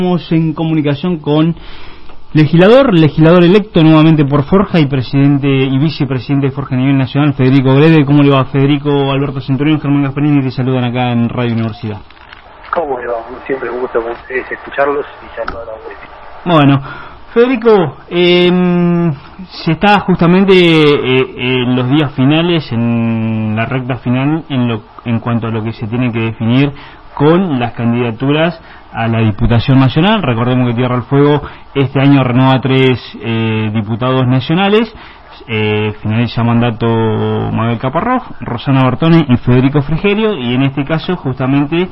Estamos en comunicación con legislador electo nuevamente por Forja y presidente y vicepresidente de Forja a nivel nacional, Federico Grede. ¿Cómo le va, Federico? Alberto Centurión, Germán Gasparini te saludan acá en Radio Universidad. ¿Cómo le va? Siempre un gusto con ustedes escucharlos y saludar a ustedes. Bueno, Federico, se está justamente en los días finales, en la recta final, en cuanto a lo que se tiene que definir con las candidaturas a la Diputación Nacional. Recordemos que Tierra del Fuego este año renueva 3 diputados nacionales. Finaliza mandato Mabel Caparrós, Rosana Bertone y Federico Frigerio, y en este caso justamente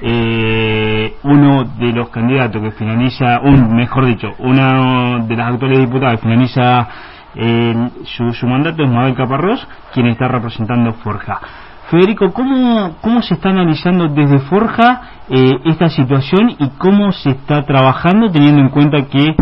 uno de los candidatos que finaliza, una de las actuales diputadas que finaliza su mandato es Mabel Caparrós, quien está representando Forja. Federico, ¿cómo se está analizando desde Forja esta situación y cómo se está trabajando, teniendo en cuenta que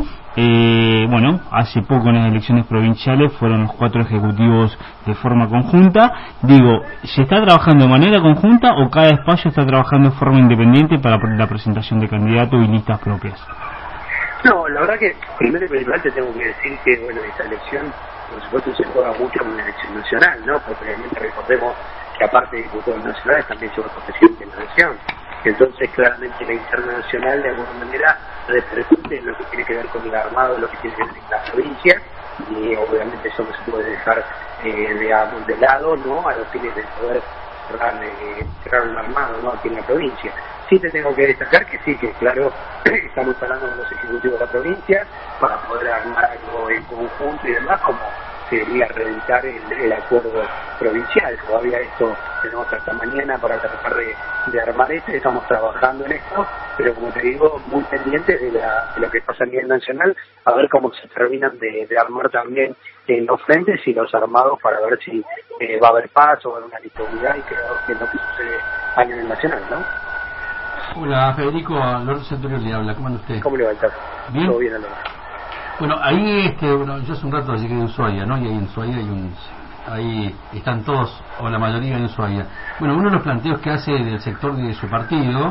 hace poco en las elecciones provinciales fueron los 4 ejecutivos de forma conjunta? Digo, ¿se está trabajando de manera conjunta o cada espacio está trabajando de forma independiente para la presentación de candidatos y listas propias? No, la verdad que primero y principal te tengo que decir que esta elección por supuesto se juega mucho en una elección nacional, ¿no? Porque realmente recordemos que aparte de diputados nacionales también se va a presidente de la nación. Entonces claramente la interna nacional de alguna manera repercute en lo que tiene que ver con el armado, lo que tiene que ver con la provincia, y obviamente eso no se puede dejar de lado, ¿no? A los fines de poder cerrar un armado, ¿no? Aquí en la provincia. Sí te tengo que destacar que sí, que claro, estamos hablando con los ejecutivos de la provincia para poder armar algo en conjunto y demás, como se debería reeditar el acuerdo provincial. Todavía esto tenemos hasta mañana para tratar de armar estamos trabajando en esto, pero como te digo, muy pendientes de lo que pasa a nivel nacional, a ver cómo se terminan de armar también los frentes y los armados para ver si va a haber paz o va a haber una lista de unidad y que es lo que sucede a nivel nacional, ¿no? Hola Federico, Alberto Centurión le habla, ¿cómo anda usted? ¿Cómo le va a estar? ¿Bien? Todo bien, Alberto. Bueno, ahí yo hace un rato llegué de Ushuaia, ¿no? Y ahí en Ushuaia ahí están todos, o la mayoría en Ushuaia. Bueno, uno de los planteos que hace del sector de su partido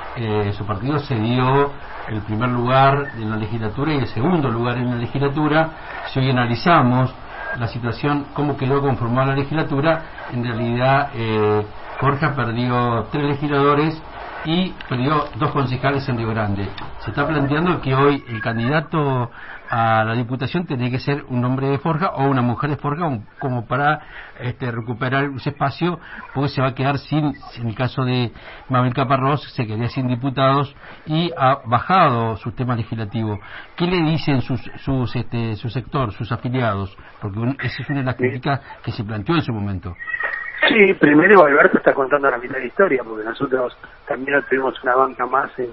se dio el primer lugar en la legislatura y el segundo lugar en la legislatura. Si hoy analizamos la situación, cómo quedó conformada la legislatura, en realidad Forja perdió 3 legisladores y perdió 2 concejales en Río Grande. Se está planteando que hoy el candidato a la diputación tiene que ser un hombre de Forja o una mujer de Forja, como para recuperar ese espacio, porque se va a quedar sin, en el caso de Mabel Caparrós, se quedaría sin diputados y ha bajado su tema legislativo. ¿Qué le dicen su sector, sus afiliados? Porque esa es una de las críticas que se planteó en su momento. Sí, primero Alberto está contando la mitad de la historia, porque nosotros también obtuvimos una banca más en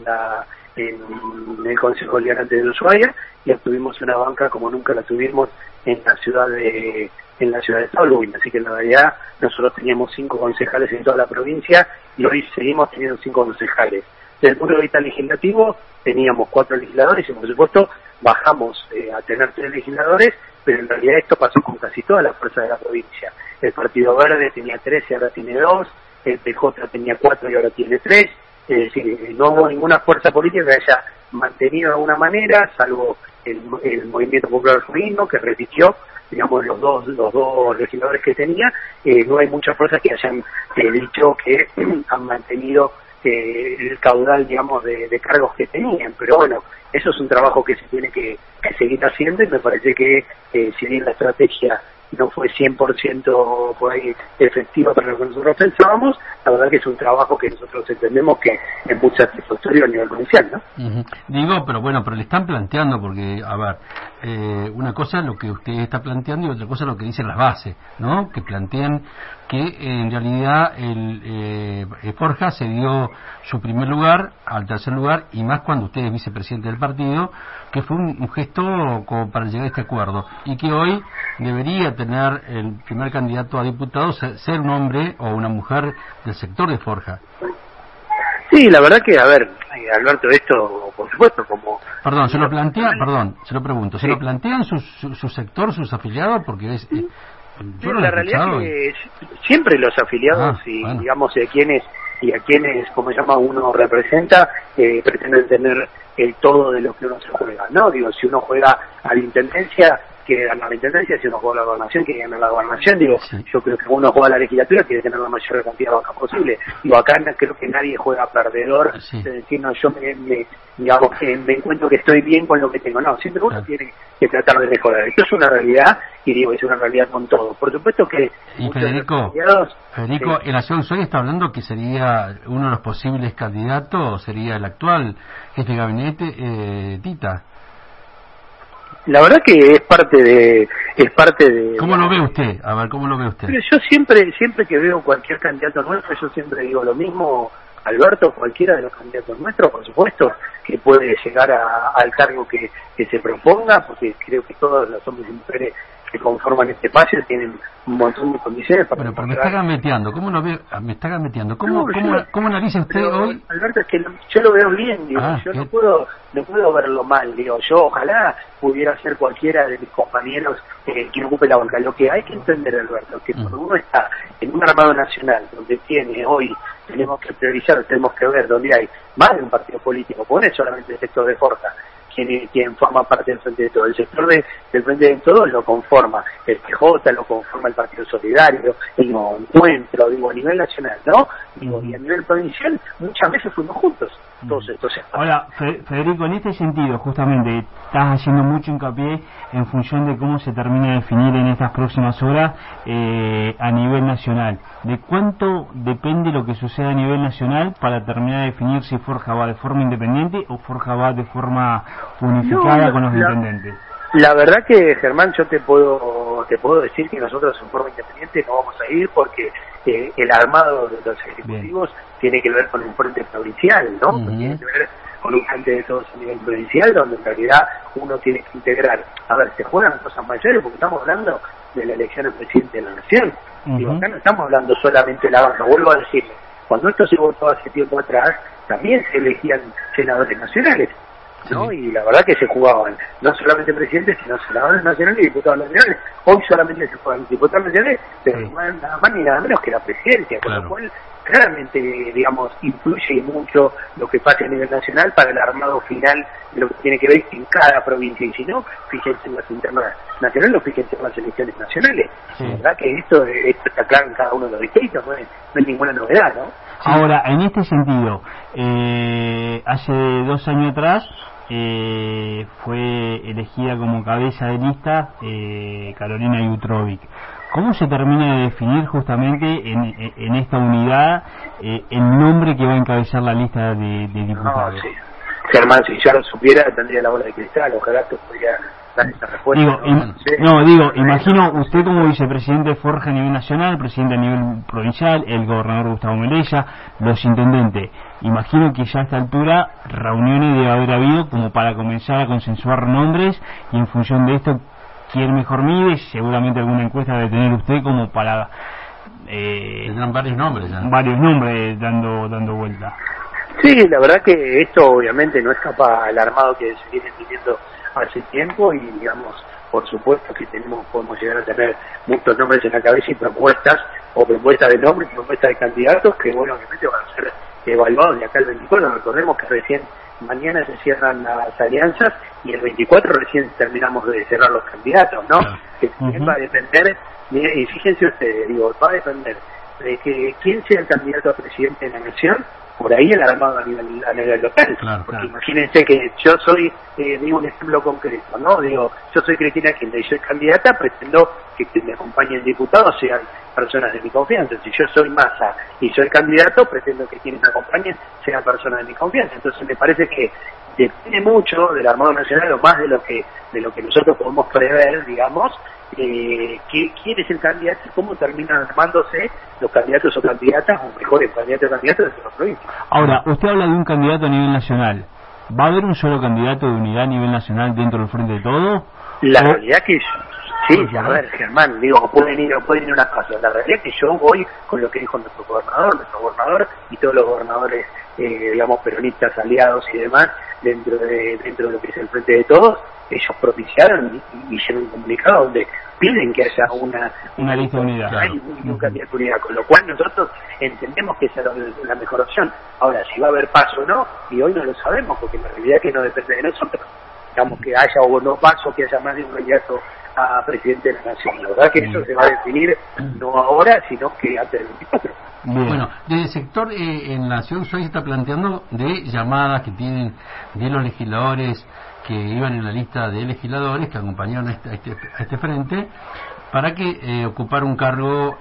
el Consejo Deliberante de Ushuaia, y obtuvimos una banca como nunca la tuvimos en la ciudad de Tolhuin. Así que en realidad nosotros teníamos 5 concejales en toda la provincia y hoy seguimos teniendo 5 concejales. Desde el punto de vista legislativo teníamos 4 legisladores y por supuesto bajamos a tener 3 legisladores, pero en realidad esto pasó con casi todas las fuerzas de la provincia. El Partido Verde tenía 3 y ahora tiene 2, el PJ tenía 4 y ahora tiene 3, es decir, no hubo ninguna fuerza política que haya mantenido de alguna manera, salvo el Movimiento Popular Argentino, que repitió, digamos, los dos legisladores que tenía. No hay muchas fuerzas que hayan dicho que han mantenido el caudal, digamos, de cargos que tenían, pero bueno, eso es un trabajo que se tiene que seguir haciendo, y me parece que si bien la estrategia no fue 100% por ahí efectiva para lo que nosotros pensábamos, la verdad que es un trabajo que nosotros entendemos que es muy satisfactorio a nivel provincial, ¿no? Digo, pero le están planteando, porque, a ver, una cosa es lo que usted está planteando y otra cosa es lo que dicen las bases, ¿no? Que plantean que en realidad Forja se dio su primer lugar al tercer lugar, y más cuando usted es vicepresidente del partido, que fue un gesto como para llegar a este acuerdo, y que hoy debería tener el primer candidato a diputado ser un hombre o una mujer del sector de Forja. Sí, la verdad que, a ver, Alberto, esto, por supuesto, como... se lo pregunto, ¿se lo plantean su sector, sus afiliados? Porque yo la realidad es que siempre los afiliados digamos, quienes y a quienes, como se llama, uno representa, pretenden tener el todo de lo que uno se juega, ¿no? Digo, si uno juega a la intendencia, quiere ganar la intendencia, si uno juega a la gobernación, quiere ganar la gobernación, digo, sí. Yo creo que uno juega a la legislatura, quiere tener la mayor cantidad de bancas posible. Digo, acá creo que nadie juega perdedor, Sí. de decir, no, yo digamos, me encuentro que estoy bien con lo que tengo. No, siempre uno tiene que tratar de mejorar. Esto es una realidad, y digo, es una realidad con todo. Por supuesto que... Y Federico, en la ciudad de Ushuaia está hablando que sería uno de los posibles candidatos, sería el actual jefe de gabinete, Tita. La verdad que es parte de ¿Cómo lo ve usted? A ver, ¿cómo lo ve usted? Pero yo siempre que veo cualquier candidato nuestro, yo siempre digo lo mismo, Alberto, cualquiera de los candidatos nuestros, por supuesto, que puede llegar al cargo que se proponga, porque creo que todos los hombres y mujeres que conforman este espacio tienen un montón de condiciones para... Bueno, pero me está gambeteando, ¿cómo lo ve? Me está gambeteando. ¿Cómo analiza usted pero, hoy? Alberto, es que yo lo veo bien, digo, yo no puedo verlo mal, digo, yo ojalá pudiera ser cualquiera de mis compañeros que ocupe la banca. Lo que hay que entender, Alberto, que cuando uno está en un armado nacional, donde tenemos que priorizar, tenemos que ver, donde hay más de un partido político, porque no es solamente el sector de Forja, quien forma parte del Frente de Todos. El sector del Frente de Todos lo conforma el PJ, lo conforma el Partido Solidario, el Encuentro, digo, a nivel nacional, ¿no? Digo, y a nivel provincial muchas veces fuimos juntos, todos estos espacios. Ahora, Federico, en este sentido, justamente, estás haciendo mucho hincapié en función de cómo se termina de definir en estas próximas horas a nivel nacional. ¿De cuánto depende lo que suceda a nivel nacional para terminar de definir si Forja va de forma independiente o Forja va de forma unificada con los intendentes? La verdad que, Germán, yo te puedo decir que nosotros en forma independiente no vamos a ir porque el armado de los ejecutivos tiene que ver con un frente provincial, ¿no? Tiene que ver con un frente de todos a nivel provincial, donde en realidad uno tiene que integrar. A ver, se juegan cosas mayores porque estamos hablando de la elección del presidente de la nación. Digo, acá no estamos hablando solamente de la banca, vuelvo a decirle, cuando esto se votó hace tiempo atrás, también se elegían senadores nacionales, ¿no? Sí. Y la verdad que se jugaban no solamente presidentes, sino senadores nacionales y diputados nacionales. Hoy solamente se juegan diputados nacionales, pero nada más ni nada menos que la presidencia, con lo cual claramente, digamos, influye mucho lo que pasa a nivel nacional para el armado final de lo que tiene que ver en cada provincia. Y si no, fíjense en las internas nacionales o fíjense en las elecciones nacionales. La verdad que esto está claro en cada uno de los distritos, no es ninguna novedad, ¿no? Ahora, en este sentido, hace 2 años atrás fue elegida como cabeza de lista Carolina Jutrovic. ¿Cómo se termina de definir justamente en esta unidad el nombre que va a encabezar la lista de diputados? No, sí. Germán, si yo lo supiera, tendría la bola de cristal, ojalá te pudiera dar esa respuesta. Imagino usted como vicepresidente de Forja a nivel nacional, presidente a nivel provincial, el gobernador Gustavo Melella, los intendentes. Imagino que ya a esta altura reuniones debe haber habido como para comenzar a consensuar nombres y en función de esto, quién mejor mide, seguramente alguna encuesta debe tener usted como para... tendrán varios nombres ya. Varios nombres dando vuelta. Sí, la verdad que esto obviamente no escapa al armado que se viene teniendo hace tiempo y digamos, por supuesto que podemos llegar a tener muchos nombres en la cabeza y propuestas de nombres, propuestas de candidatos que bueno, obviamente van a ser evaluados de acá al 24. Recordemos que recién mañana se cierran las alianzas y el 24 recién terminamos de cerrar los candidatos, ¿no? Que va a depender, y fíjense ustedes, va a depender de que quién sea el candidato a presidente de la nación, por ahí el armado a nivel local. Porque imagínense que yo soy, digo un ejemplo concreto, ¿no? Yo soy Cristina Kirchner y soy candidata, pretendo que quien me acompañe en diputado sean personas de mi confianza. Si yo soy Massa y soy candidato, pretendo que quienes me acompañen sean personas de mi confianza. Entonces me parece que depende mucho del armado nacional, o más de lo que nosotros podemos prever, digamos, quién es el candidato y cómo terminan armándose los candidatos o candidatas, o mejores candidatos o candidatas de la provincia. Ahora, usted habla de un candidato a nivel nacional. ¿Va a haber un solo candidato de unidad a nivel nacional dentro del Frente de Todo? La realidad que sí, a ver, Germán, pueden ir unas cosas. La realidad es que yo voy con lo que dijo nuestro gobernador y todos los gobernadores digamos, peronistas aliados y demás, dentro de lo que es el Frente de Todos, ellos propiciaron y hicieron un comunicado donde piden que haya una lista unida, claro, y un candidato unidad, con lo cual nosotros entendemos que esa es la mejor opción. Ahora, si va a haber paso o no, y hoy no lo sabemos, porque la realidad es que no depende de nosotros, digamos, que haya o no paso, que haya más de un candidato a presidente de la nación. La verdad que eso se va a definir no ahora, sino que antes del 24. Bien. Bueno, desde el sector en la ciudad se está planteando de llamadas que tienen de los legisladores que iban en la lista de legisladores que acompañaron a este frente para que ocupar un cargo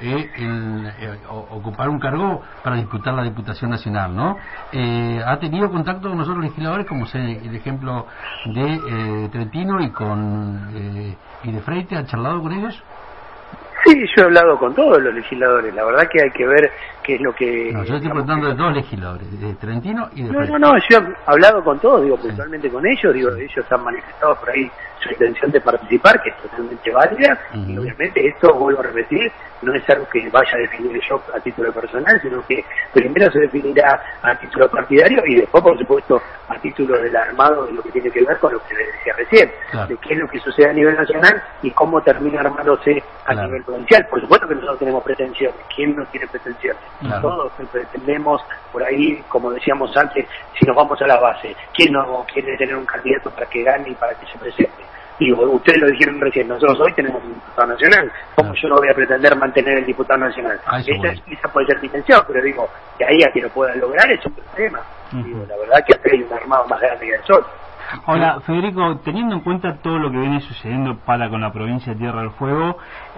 para disputar la Diputación Nacional, ¿no? ¿Ha tenido contacto con nosotros legisladores, como es el ejemplo de Trentino y de Freite? ¿Ha charlado con ellos? Sí, yo he hablado con todos los legisladores. La verdad que hay que ver qué es lo que... No, yo estoy preguntando de dos legisladores, de Trentino y de Freite. No, yo he hablado con todos, puntualmente con ellos, ellos han manifestado por ahí su intención de participar, que es totalmente válida, y obviamente esto, vuelvo a repetir, no es algo que vaya a definir yo a título personal, sino que primero se definirá a título partidario y después, por supuesto, a título del armado de lo que tiene que ver con lo que les decía recién, claro, de qué es lo que sucede a nivel nacional y cómo termina armándose a nivel provincial. Por supuesto que nosotros tenemos pretensiones. ¿Quién no tiene pretensiones? Claro. Todos pretendemos, por ahí, como decíamos antes, si nos vamos a la base, ¿quién no quiere tener un candidato para que gane y para que se presente? Y ustedes lo dijeron recién, nosotros hoy tenemos un diputado nacional, ¿cómo yo no voy a pretender mantener el diputado nacional? Esa puede ser mi intención, pero digo, que ahí a que lo puedan lograr es un problema. Digo, la verdad que acá hay un armado más grande que el sol. Ahora, Federico, teniendo en cuenta todo lo que viene sucediendo con la provincia de Tierra del Fuego,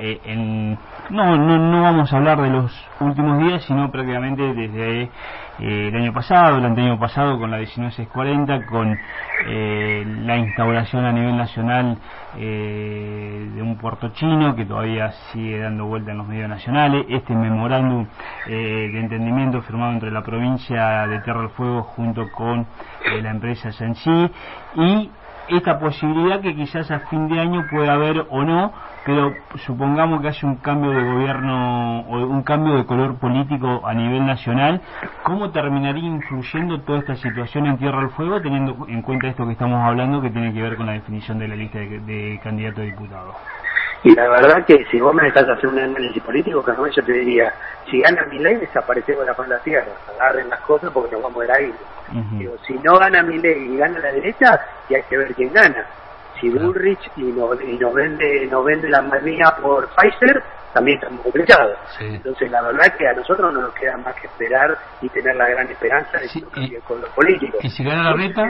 no vamos a hablar de los últimos días, sino prácticamente desde el año pasado, el anteaño pasado, con la 19640, con la instauración a nivel nacional de un puerto chino que todavía sigue dando vuelta en los medios nacionales, este memorándum de entendimiento firmado entre la provincia de Tierra del Fuego junto con la empresa Sensi, y esta posibilidad que quizás a fin de año pueda haber o no, pero supongamos que haya un cambio de gobierno o un cambio de color político a nivel nacional, ¿cómo terminaría influyendo toda esta situación en Tierra del Fuego, teniendo en cuenta esto que estamos hablando, que tiene que ver con la definición de la lista de candidatos a diputados? Y la verdad que si vos me estás haciendo un análisis político, Carmen, yo te diría, si gana Milei, desaparecemos la faz de la tierra, agarren las cosas porque nos vamos a ir ahí. Digo, si no gana Milei y gana la derecha, ya hay que ver quién gana. Si Bullrich y nos vende la manía por Pfizer, también estamos complicados. Sí. Entonces la verdad que a nosotros no nos queda más que esperar y tener la gran esperanza de que no cambie con los políticos. ¿Y si gana la reta?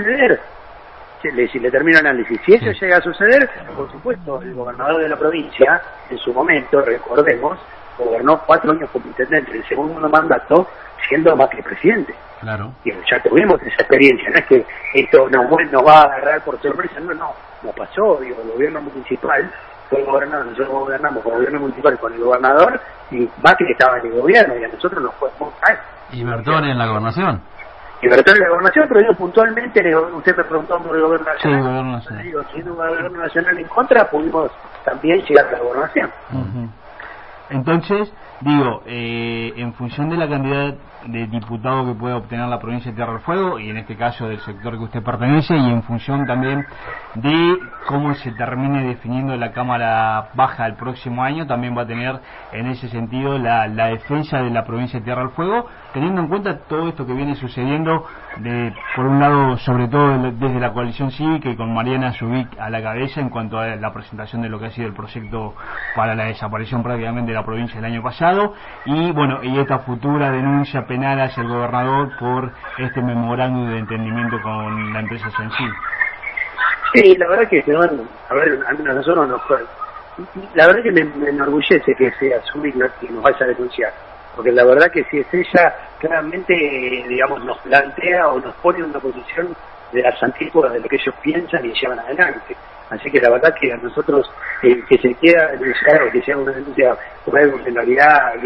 Si le termino el análisis, si eso llega a suceder, por supuesto, el gobernador de la provincia, en su momento, recordemos, gobernó 4 años como intendente, el segundo mandato, siendo más que presidente. Claro. Y ya tuvimos esa experiencia, no es que esto nos va a agarrar por sorpresa, no pasó, el gobierno municipal fue gobernado, nosotros gobernamos con el gobierno municipal con el gobernador, y Macri estaba en el gobierno, y a nosotros nos podemos caer. ¿Y Bertone en la gobernación? Y Bertone en la gobernación, pero yo puntualmente, usted me preguntó por el gobierno nacional. Sí, gobierno nacional. Digo, siendo un gobierno nacional en contra, pudimos también llegar a la gobernación. Entonces, digo, en función de la cantidad de diputados que pueda obtener la provincia de Tierra del Fuego, y en este caso del sector que usted pertenece, y en función también de cómo se termine definiendo la Cámara Baja el próximo año, también va a tener en ese sentido la defensa de la provincia de Tierra del Fuego, teniendo en cuenta todo esto que viene sucediendo, por un lado, sobre todo desde la coalición cívica y con Mariana Zubik a la cabeza en cuanto a la presentación de lo que ha sido el proyecto para la desaparición prácticamente de la provincia el año pasado, y bueno, y esta futura denuncia penal hacia el gobernador por este memorándum de entendimiento con la empresa Sensi. Sí, la verdad que a nosotros la verdad que me enorgullece que sea Zubik que nos vaya a denunciar, porque la verdad que si es ella, claramente, digamos, nos plantea o nos pone en una posición de las antípodas de lo que ellos piensan y llevan adelante. Así que la verdad que a nosotros, que se quiera denunciar o que sea una denuncia por algo que en realidad,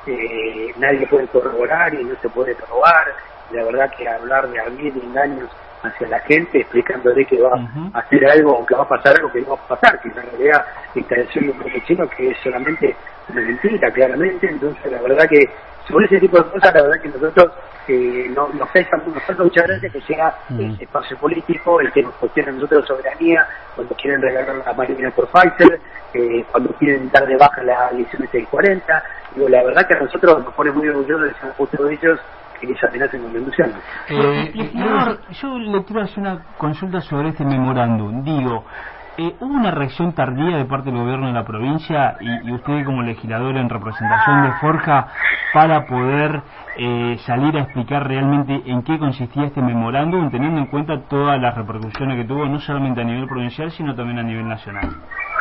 nadie puede corroborar y no se puede probar, la verdad que hablar de 1.000 engaños hacia la gente, explicándole que va a hacer algo o que va a pasar algo que no va a pasar, que en realidad la instalación de un bloque chino que es solamente una mentira, claramente. Entonces la verdad que sobre ese tipo de cosas, la verdad que nosotros nos falta muchas gracias que sea ese espacio político, el que nos cuestiona a nosotros soberanía, cuando quieren regalar la marina por Pfizer, cuando quieren dar de baja la edición 640. Digo, la verdad que a nosotros nos pone muy orgullosos de ser justo de ellos que les amenacen con denunciarnos. Yo le quiero hacer una consulta sobre este memorándum. Digo, ¿hubo una reacción tardía de parte del gobierno de la provincia y usted como legislador en representación de Forja para poder salir a explicar realmente en qué consistía este memorándum, teniendo en cuenta todas las repercusiones que tuvo, no solamente a nivel provincial, sino también a nivel nacional?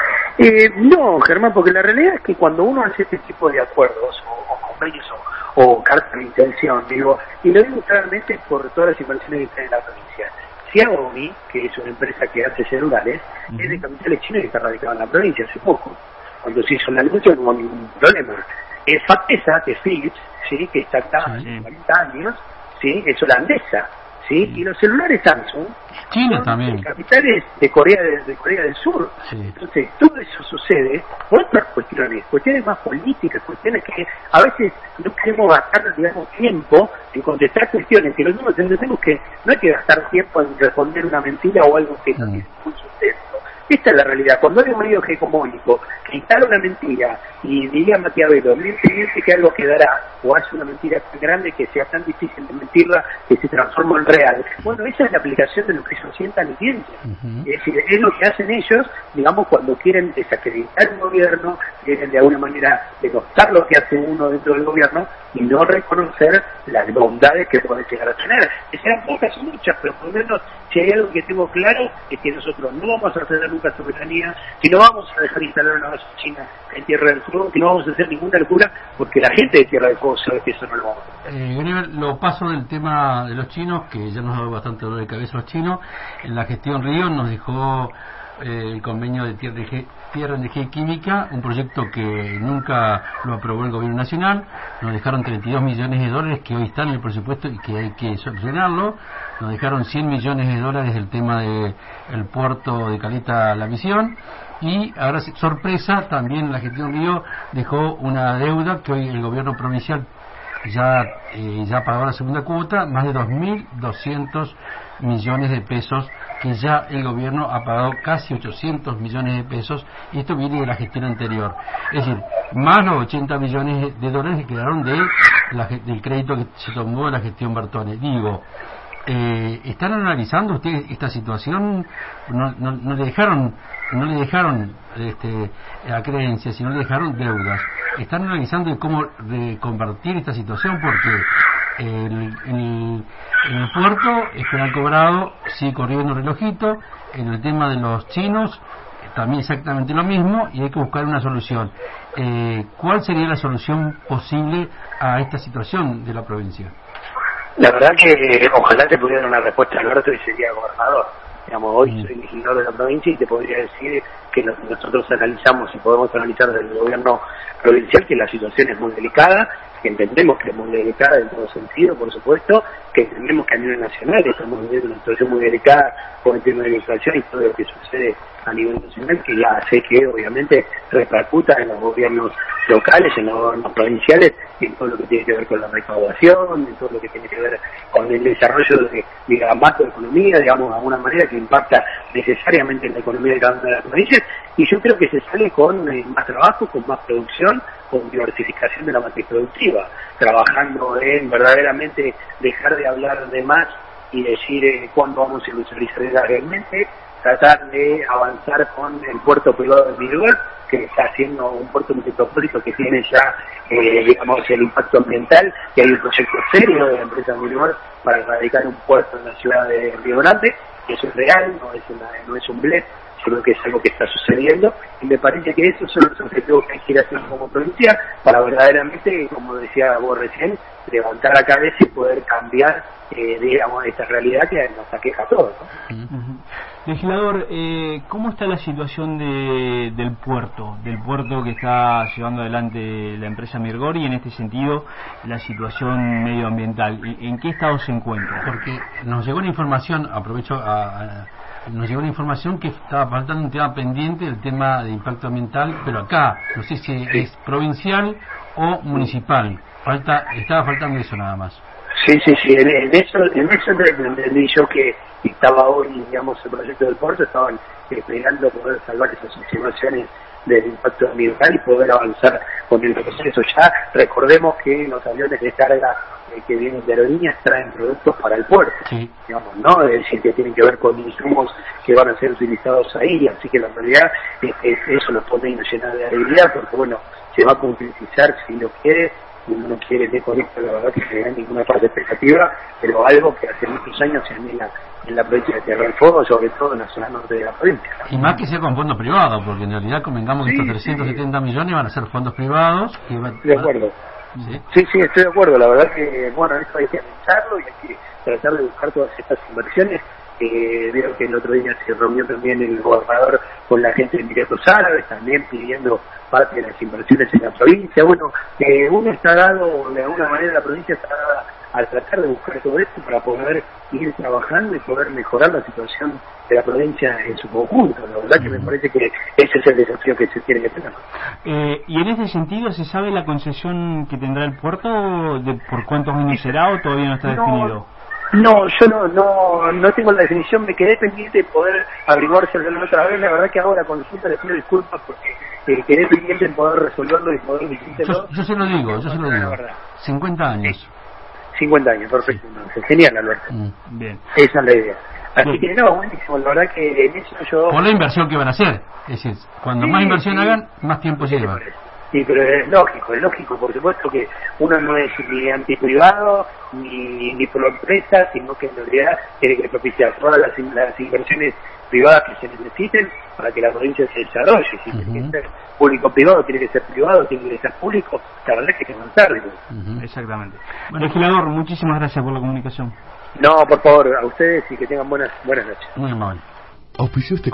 No, Germán, porque la realidad es que cuando uno hace este tipo de acuerdos o convenios o cartas de intención, digo, y lo digo claramente por todas las inversiones que están en la provincia. Xiaomi, que es una empresa que hace celulares, es de capitales chinos y está radicada en la provincia hace poco. Cuando se hizo el anuncio no hubo ningún problema. Factesa, que es Philips, ¿sí?, que está acá hace 40 años, ¿sí?, es holandesa, ¿sí? Y los celulares Samsung China también, capitales de Corea del Sur. Entonces todo eso sucede por otras cuestiones más políticas, cuestiones que a veces no queremos gastar, digamos, tiempo en contestar cuestiones que nosotros entendemos que no hay que gastar tiempo en responder una mentira o algo que no tiene ningún sustento. Esta es la realidad. Cuando hay un medio hegemónico que instala una mentira y diría Maquiavelo, miente que algo quedará, o hace una mentira tan grande que sea tan difícil de mentirla que se transforma en real. Bueno, esa es la aplicación de lo que ellos sientan y piensan. Es decir, es lo que hacen ellos, digamos, cuando quieren desacreditar un gobierno, quieren de alguna manera denostar lo que hace uno dentro del gobierno y no reconocer las bondades que puede llegar a tener. Que sean pocas o muchas, pero por lo menos si hay algo que tengo claro es que nosotros no vamos a ceder nunca soberanía, que no vamos a dejar instalar una base china en Tierra del Fuego, que no vamos a hacer ninguna locura, porque la gente de Tierra del Fuego sabe que eso no lo vamos a hacer. Lo paso del tema de los chinos, que ya nos ha dado bastante dolor de cabeza los chinos. En la gestión Río nos dejó el convenio de Tierra, Energía y Química, un proyecto que nunca lo aprobó el gobierno nacional. Nos dejaron 32 millones de dólares que hoy están en el presupuesto y que hay que solucionarlo. Nos dejaron 100 millones de dólares del tema del puerto de Caleta La Misión. Y ahora, sorpresa, también la gestión Río dejó una deuda que hoy el gobierno provincial ya pagó la segunda cuota, más de 2.200 millones de pesos, que ya el gobierno ha pagado casi 800 millones de pesos, y esto viene de la gestión anterior. Es decir, más los 80 millones de dólares que quedaron del crédito que se tomó de la gestión Bertone. Digo, ¿están analizando ustedes esta situación? No le dejaron acreencias, sino le dejaron deudas. ¿Están analizando cómo convertir esta situación? Porque en el puerto esperan cobrado, sigue corriendo el relojito. En el tema de los chinos también exactamente lo mismo, y hay que buscar una solución. ¿Cuál sería la solución posible a esta situación de la provincia? La verdad que ojalá te pudiera dar una respuesta, Alberto, y sería gobernador. Digamos, hoy soy legislador de la provincia y te podría decir que nosotros analizamos y podemos analizar desde el gobierno provincial que la situación es muy delicada, que entendemos que es muy delicada en todo sentido, por supuesto, que entendemos que a nivel nacional estamos viviendo una situación muy delicada con el tema de la inflación y todo lo que sucede a nivel nacional, que ya sé que obviamente repercuta en los gobiernos locales, en los gobiernos provinciales, en todo lo que tiene que ver con la recaudación, en todo lo que tiene que ver con el desarrollo de la macroeconomía, digamos, de alguna manera que impacta necesariamente en la economía de cada una de las provincias, y yo creo que se sale con más trabajo, con más producción, con diversificación de la matriz productiva, trabajando en verdaderamente dejar de hablar de más y decir cuándo vamos a industrializar realmente, tratar de avanzar con el puerto privado de Miruel, que está haciendo un puerto metropolitano que tiene ya, digamos, el impacto ambiental, que hay un proyecto serio de la empresa Miruel para erradicar un puerto en la ciudad de Río Grande, que eso es real, no es un blef, sino que es algo que está sucediendo, y me parece que esos son los objetivos que hay que ir haciendo como provincia para verdaderamente, como decía vos recién, levantar la cabeza y poder cambiar, digamos, esta realidad que nos aqueja a todos, ¿no? Legislador, ¿cómo está la situación del puerto que está llevando adelante la empresa Mirgor, y en este sentido la situación medioambiental? ¿En qué estado se encuentra? Porque nos llegó una información, nos llegó una información que estaba faltando un tema pendiente, el tema de impacto ambiental, pero acá, no sé si es provincial o municipal, estaba faltando eso nada más. Sí, en eso entendí yo que estaba hoy, digamos, el proyecto del puerto, estaban esperando poder salvar esas estimaciones del impacto ambiental y poder avanzar con el proceso. Ya recordemos que los aviones de carga que vienen de aerolíneas traen productos para el puerto, sí, digamos, ¿no? Es decir, que tienen que ver con insumos que van a ser utilizados ahí, así que la realidad es que eso nos pone llena de alegría, porque bueno, se va a concretizar si lo quiere. Uno no quiere de con esto, la verdad que se da ninguna parte expectativa, pero algo que hace muchos años se anhela en la provincia de Tierra del Fuego, sobre todo en la zona norte de la provincia. Y más que sea con fondos privados, porque en realidad convengamos que estos 370 millones van a ser fondos privados. De acuerdo. Sí, estoy de acuerdo. La verdad que, bueno, esto hay que pensarlo y hay que tratar de buscar todas estas inversiones. Vieron que el otro día se reunió también el gobernador con la gente de Emiratos Árabes, también pidiendo parte de las inversiones en la provincia. Bueno, uno está dado, de alguna manera la provincia está dada al tratar de buscar todo esto para poder ir trabajando y poder mejorar la situación de la provincia en su conjunto. La verdad que me parece que ese es el desafío que se tiene que tener. Y en ese sentido, ¿se sabe la concesión que tendrá el puerto? ¿Por cuántos años será o todavía no está definido? No, yo no tengo la definición, me quedé pendiente de poder averiguarse otra vez. La verdad que hago la consulta, les pido disculpas porque quedé pendiente en poder resolverlo y poder decírselo. Yo se lo digo. 50 años. 50 años, perfecto. Sí. Genial, Alberto. Bien. Esa es la idea. Así que no, buenísimo, la verdad que en eso yo... Por la inversión que van a hacer. Es decir, cuando más inversión hagan, más tiempo lleva. Sí, pero es lógico, por supuesto que uno no es ni antiprivado ni por la empresa, sino que en realidad tiene que propiciar todas las inversiones privadas que se necesiten para que la provincia se desarrolle. Si tiene que ser público-privado, tiene que ser privado, tiene que ser público, la verdad es que hay que avanzar. Exactamente. Bueno, legislador, muchísimas gracias por la comunicación. No, por favor, a ustedes y que tengan buenas noches. Muy amable. Auspició este